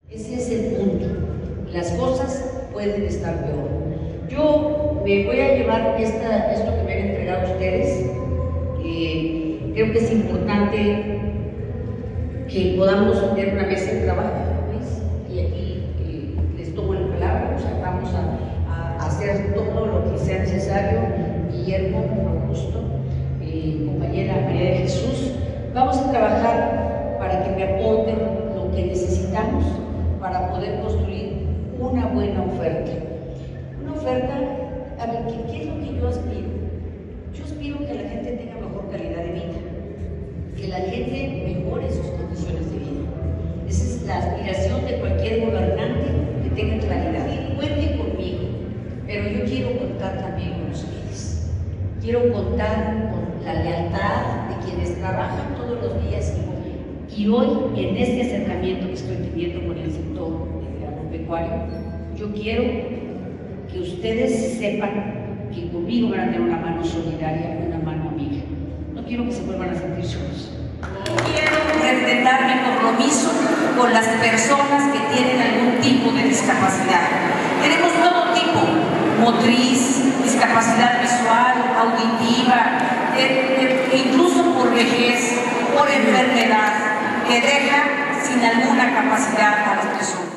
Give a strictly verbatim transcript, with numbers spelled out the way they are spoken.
Ese es el punto. Las cosas pueden estar peor. Yo me voy a llevar esta, esto que me han entregado ustedes. Eh, creo que es importante que podamos tener una mesa de trabajo, ¿ves? Y aquí eh, les tomo la palabra, o sea, vamos a, a hacer todo lo que sea necesario. Guillermo, Augusto, eh, compañera María de Jesús, vamos a trabajar para que me aporten lo que necesitamos para poder construir una buena oferta. Una oferta, a ver, ¿qué, qué es lo que yo aspiro? Yo aspiro que la gente tenga mejor calidad de vida, que la gente mejore sus condiciones de vida. Esa es la aspiración de cualquier gobernante, que tenga claridad. Cuente conmigo, pero yo quiero contar también con ustedes. Quiero contar con la lealtad de quienes trabajan todos los días y, y hoy, en este acercamiento que estoy teniendo con el sector agropecuario, yo quiero que ustedes sepan que conmigo van a tener una mano solidaria, una mano amiga. No quiero que se vuelvan a sentir solos. Quiero respetar mi compromiso con las personas que tienen algún tipo de discapacidad. Tenemos todo tipo: motriz, discapacidad visual, auditiva, e incluso por vejez, por enfermedad, que deja sin alguna capacidad a las personas.